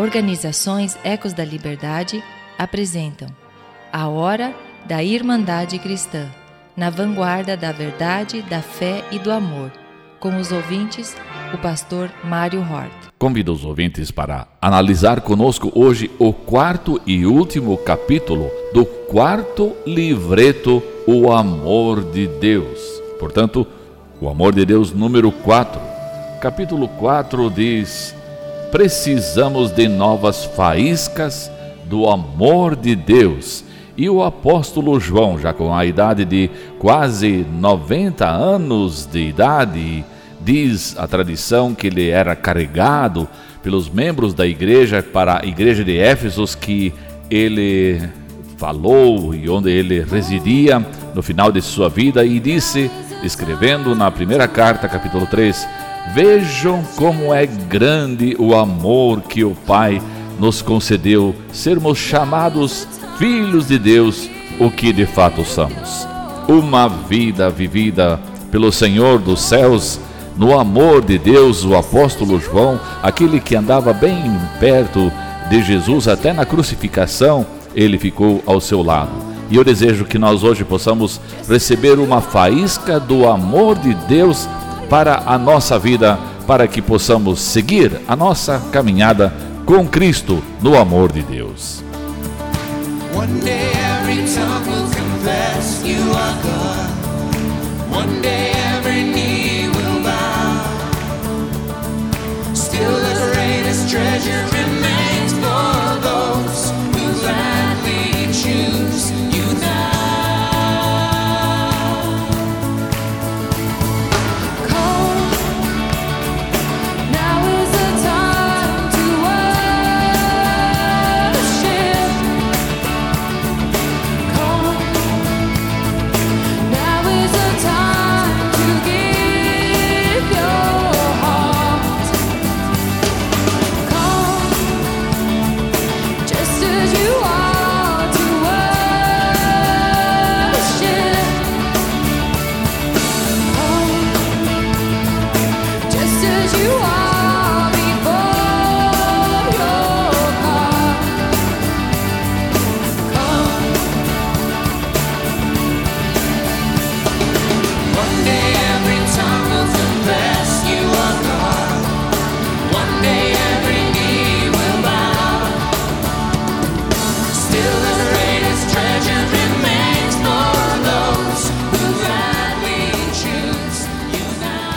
Organizações Ecos da Liberdade apresentam A Hora da Irmandade Cristã, na vanguarda da verdade, da fé e do amor, com os ouvintes, o pastor Mário Hort. Convido os ouvintes para analisar conosco hoje o quarto e último capítulo do quarto livreto, O Amor de Deus. Portanto, o Amor de Deus número 4. Capítulo 4 diz: precisamos de novas faíscas do amor de Deus. E o apóstolo João, já com a idade de quase 90 anos de idade, diz a tradição que ele era carregado pelos membros da igreja para a igreja de Éfeso, que ele falou e onde ele residia no final de sua vida, e disse, escrevendo na primeira carta, capítulo 3, vejam como é grande o amor que o Pai nos concedeu, sermos chamados filhos de Deus, o que de fato somos. Uma vida vivida pelo Senhor dos céus, no amor de Deus. O apóstolo João, aquele que andava bem perto de Jesus até na crucificação, ele ficou ao seu lado. E eu desejo que nós hoje possamos receber uma faísca do amor de Deus para a nossa vida, para que possamos seguir a nossa caminhada com Cristo no amor de Deus. One day every tongue will confess you are God. One day every knee will bow. Still the greatest treasure remains for those who gladly choose you now. Come, now is the time to worship. Come, now is the time to give your heart. Come, just as you are to worship. Come, just as you are before your God. Come. One day every tongue will confess you are God. One day every knee will bow. Still the greatest treasure remains for those who gladly choose you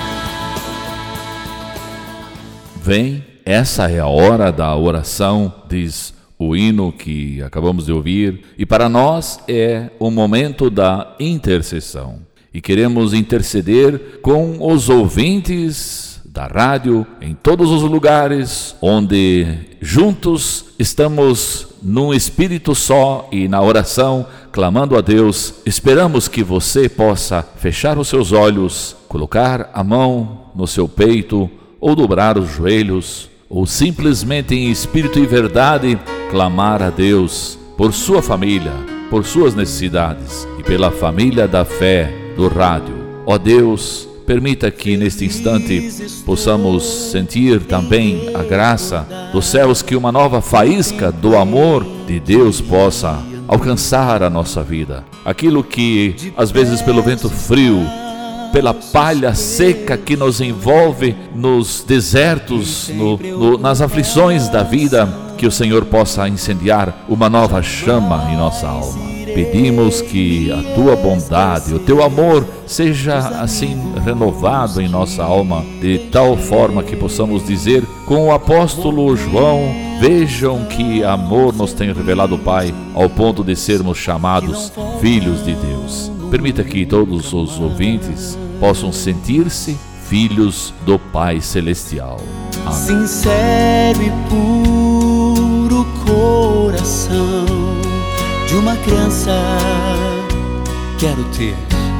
now. Vem, essa é a hora da oração, diz o hino que acabamos de ouvir, e para nós é o momento da intercessão. E queremos interceder com os ouvintes da rádio, em todos os lugares onde juntos estamos num espírito só e na oração, clamando a Deus. Esperamos que você possa fechar os seus olhos, colocar a mão no seu peito, ou dobrar os joelhos, ou simplesmente em espírito e verdade clamar a Deus por sua família, por suas necessidades e pela família da fé do rádio. Ó Deus, permita que neste instante possamos sentir também a graça dos céus, que uma nova faísca do amor de Deus possa alcançar a nossa vida. Aquilo que às vezes pelo vento frio, pela palha seca que nos envolve nos desertos, nas aflições da vida, que o Senhor possa incendiar uma nova chama em nossa alma. Pedimos que a tua bondade, o teu amor seja assim renovado em nossa alma, de tal forma que possamos dizer com o apóstolo João: vejam que amor nos tem revelado o Pai, ao ponto de sermos chamados filhos de Deus. Permita que todos os ouvintes possam sentir-se filhos do Pai Celestial. Amém. Sincero e puro coração de uma criança quero ter,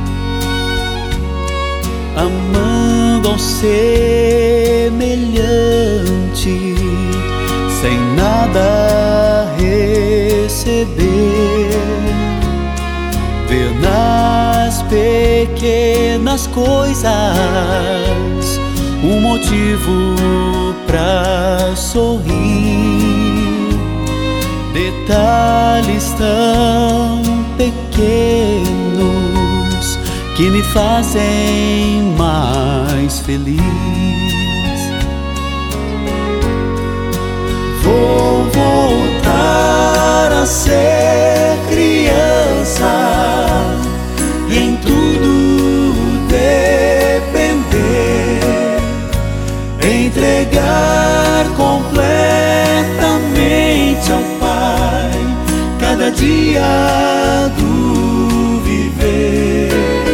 amando ao semelhante, sem nada receber, ver nas pequenas coisas um motivo pra sorrir, detalhes tão pequenos que me fazem mais feliz. Vou voltar a ser criança, em tudo depender, entregar completamente ao Pai cada dia do viver.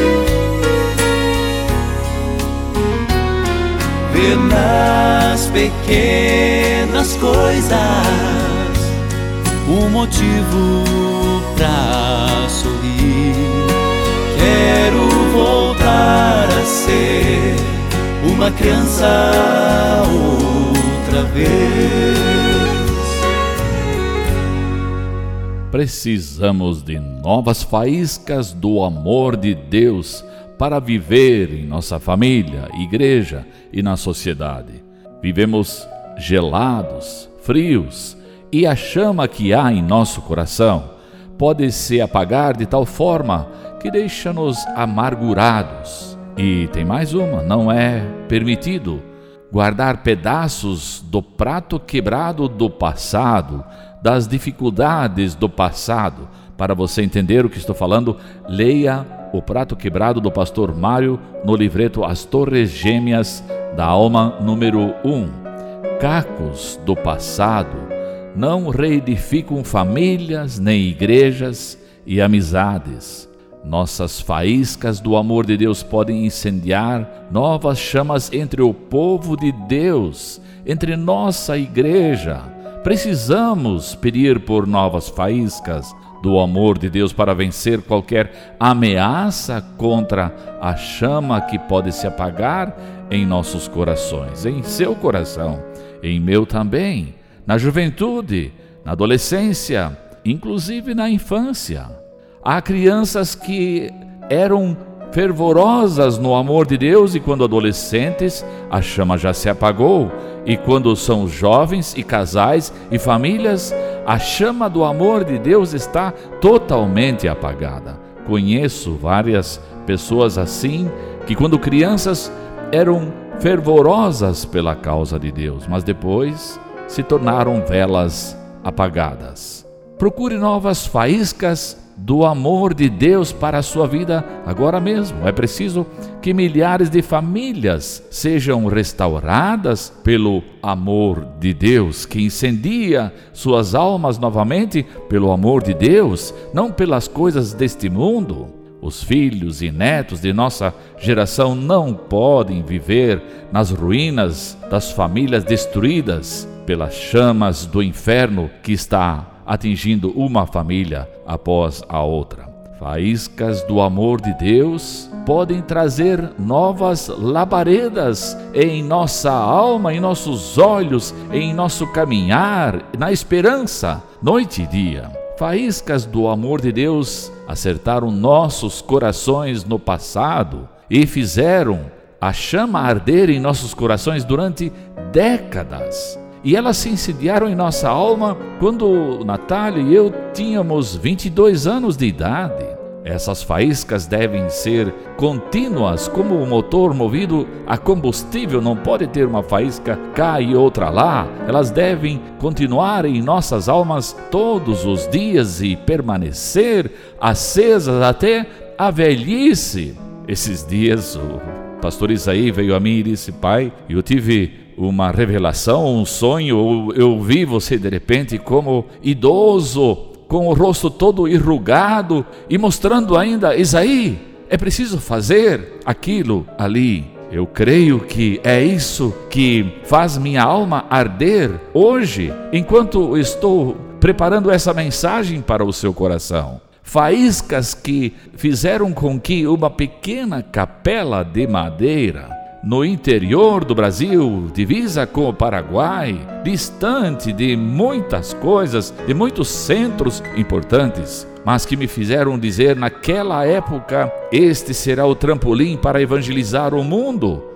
Ver nas pequenas coisas um motivo pra sorrir. Quero voltar a ser uma criança outra vez. Precisamos de novas faíscas do amor de Deus para viver em nossa família, igreja e na sociedade. Vivemos gelados, frios, e a chama que há em nosso coração pode se apagar de tal forma que deixa-nos amargurados. E tem mais uma: não é permitido guardar pedaços do prato quebrado do passado, das dificuldades do passado. Para você entender o que estou falando, leia O Prato Quebrado do Pastor Mário no livreto As Torres Gêmeas da Alma, número 1. Cacos do passado não reedificam famílias, nem igrejas e amizades. Nossas faíscas do amor de Deus podem incendiar novas chamas entre o povo de Deus, entre nossa igreja. Precisamos pedir por novas faíscas do amor de Deus para vencer qualquer ameaça contra a chama que pode se apagar em nossos corações, em seu coração, em meu também, na juventude, na adolescência, inclusive na infância. Há crianças que eram fervorosas no amor de Deus e quando adolescentes a chama já se apagou, e quando são jovens e casais e famílias, a chama do amor de Deus está totalmente apagada. Conheço várias pessoas assim, que quando crianças eram fervorosas pela causa de Deus, mas depois se tornaram velas apagadas. Procure novas faíscas do amor de Deus para a sua vida agora mesmo. É preciso que milhares de famílias sejam restauradas pelo amor de Deus, que incendia suas almas novamente pelo amor de Deus, não pelas coisas deste mundo. Os filhos e netos de nossa geração não podem viver nas ruínas das famílias destruídas pelas chamas do inferno que está atingindo uma família após a outra. Faíscas do amor de Deus podem trazer novas labaredas em nossa alma, em nossos olhos, em nosso caminhar, na esperança, noite e dia. Faíscas do amor de Deus acertaram nossos corações no passado e fizeram a chama arder em nossos corações durante décadas. E elas se incendiaram em nossa alma quando Natália e eu tínhamos 22 anos de idade. Essas faíscas devem ser contínuas, como o motor movido a combustível não pode ter uma faísca cá e outra lá. Elas devem continuar em nossas almas todos os dias e permanecer acesas até a velhice. Esses dias o pastor Isaí veio a mim e disse: pai, eu tive uma revelação, um sonho, eu vi você de repente como idoso, com o rosto todo enrugado e mostrando ainda: Isaí, é preciso fazer aquilo ali. Eu creio que é isso que faz minha alma arder hoje, enquanto estou preparando essa mensagem para o seu coração. Faíscas que fizeram com que uma pequena capela de madeira no interior do Brasil, divisa com o Paraguai, distante de muitas coisas, de muitos centros importantes, mas que me fizeram dizer naquela época: este será o trampolim para evangelizar o mundo.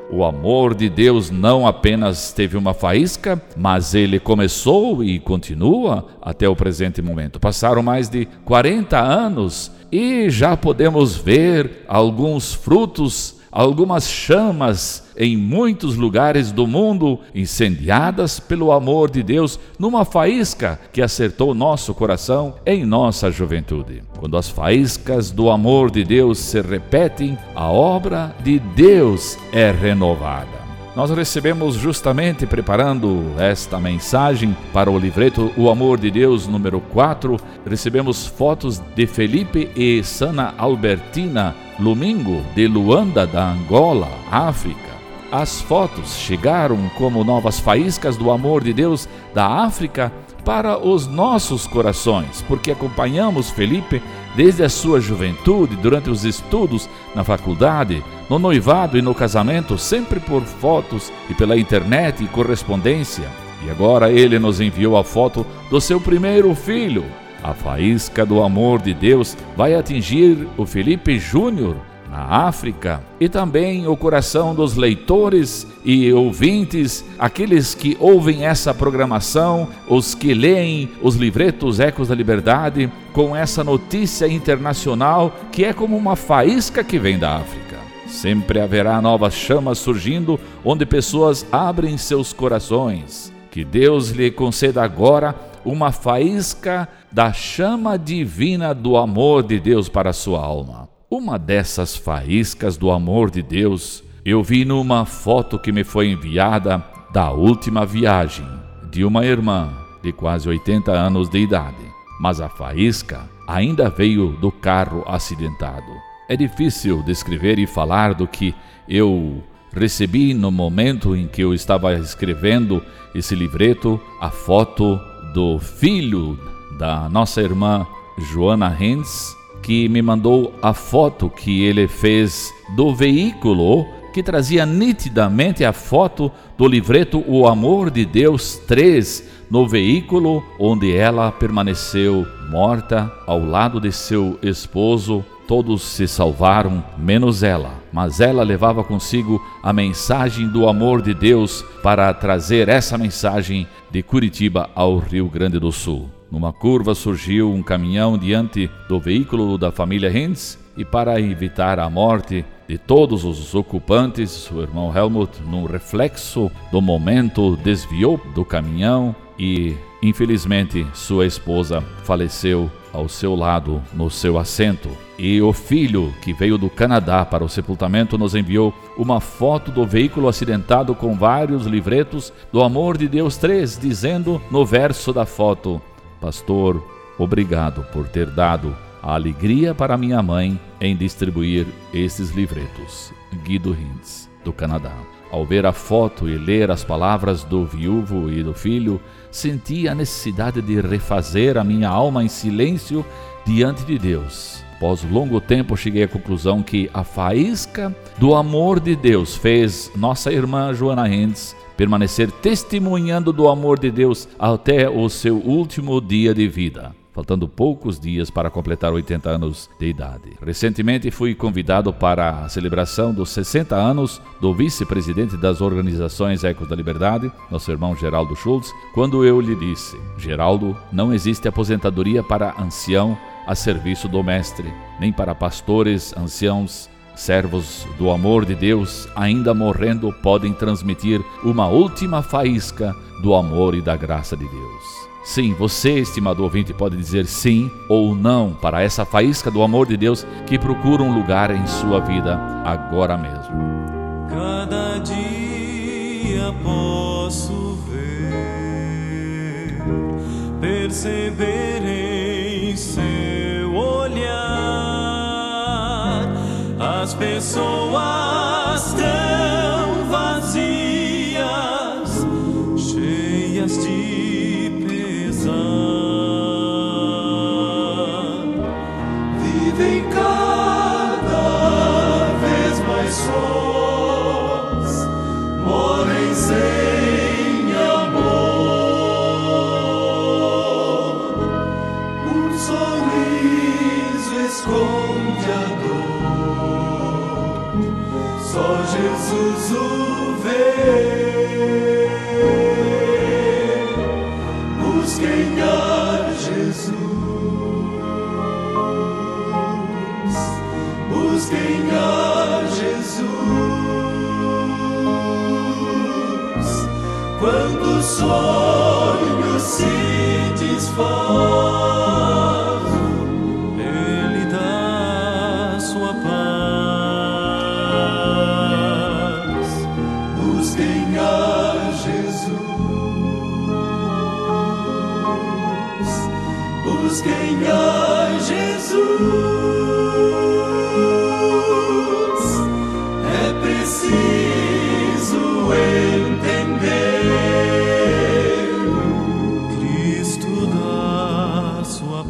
O amor de Deus não apenas teve uma faísca, mas ele começou e continua até o presente momento. Passaram mais de 40 anos e já podemos ver alguns frutos, algumas chamas em muitos lugares do mundo incendiadas pelo amor de Deus numa faísca que acertou nosso coração em nossa juventude. Quando as faíscas do amor de Deus se repetem, a obra de Deus é renovada. Nós recebemos justamente, preparando esta mensagem para o livreto O Amor de Deus, número 4, recebemos fotos de Felipe e Sana Albertina Lumingo, de Luanda, da Angola, África. As fotos chegaram como novas faíscas do amor de Deus da África para os nossos corações, porque acompanhamos Felipe desde a sua juventude, durante os estudos na faculdade, no noivado e no casamento, sempre por fotos e pela internet e correspondência. E agora ele nos enviou a foto do seu primeiro filho. A faísca do amor de Deus vai atingir o Felipe Júnior, na África, e também o coração dos leitores e ouvintes, aqueles que ouvem essa programação, os que leem os livretos Ecos da Liberdade, com essa notícia internacional que é como uma faísca que vem da África. Sempre haverá novas chamas surgindo, onde pessoas abrem seus corações. Que Deus lhe conceda agora uma faísca da chama divina do amor de Deus para a sua alma. Uma dessas faíscas do amor de Deus eu vi numa foto que me foi enviada da última viagem de uma irmã de quase 80 anos de idade. Mas a faísca ainda veio do carro acidentado. É difícil descrever e falar do que eu recebi no momento em que eu estava escrevendo esse livreto, a foto do filho da nossa irmã Joana Hens, que me mandou a foto que ele fez do veículo, que trazia nitidamente a foto do livreto O Amor de Deus 3, no veículo onde ela permaneceu morta ao lado de seu esposo. Todos se salvaram, menos ela, mas ela levava consigo a mensagem do amor de Deus para trazer essa mensagem de Curitiba ao Rio Grande do Sul. Numa curva surgiu um caminhão diante do veículo da família Hens e, para evitar a morte de todos os ocupantes, o irmão Helmut, num reflexo do momento, desviou do caminhão e, infelizmente, sua esposa faleceu ao seu lado, no seu assento. E o filho, que veio do Canadá para o sepultamento, nos enviou uma foto do veículo acidentado com vários livretos do Amor de Deus 3, dizendo no verso da foto: Pastor, obrigado por ter dado a alegria para minha mãe em distribuir esses livretos. Guido Hintz, do Canadá. Ao ver a foto e ler as palavras do viúvo e do filho, senti a necessidade de refazer a minha alma em silêncio diante de Deus. Após longo tempo, cheguei à conclusão que a faísca do amor de Deus fez nossa irmã Joana Hintz permanecer testemunhando do amor de Deus até o seu último dia de vida, faltando poucos dias para completar 80 anos de idade. Recentemente fui convidado para a celebração dos 60 anos do vice-presidente das organizações Ecos da Liberdade, nosso irmão Geraldo Schultz, quando eu lhe disse: Geraldo, não existe aposentadoria para ancião a serviço do mestre, nem para pastores, anciãos, servos do amor de Deus, ainda morrendo, podem transmitir uma última faísca do amor e da graça de Deus. Sim, você, estimado ouvinte, pode dizer sim ou não para essa faísca do amor de Deus que procura um lugar em sua vida agora mesmo. Cada dia posso ver, perceber em seu olhar as pessoas tão vazias, cheias de pesar, vivem cada vez mais sós, morrem sem amor, um sorriso esconde a dor, só Jesus o ver. Busquem a Jesus. Busquem a Jesus. Quando o sonho se desfaz, Ele dá sua paz. Busquem a Jesus. Busquem a Jesus. É preciso entender. Cristo dá sua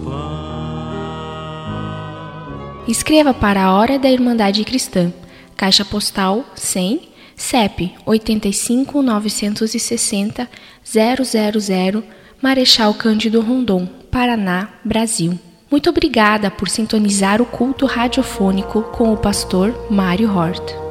paz. Escreva para a Hora da Irmandade Cristã, Caixa Postal 100, CEP 85.960.000, Marechal Cândido Rondon, Paraná, Brasil. Muito obrigada por sintonizar o culto radiofônico com o pastor Mário Hort.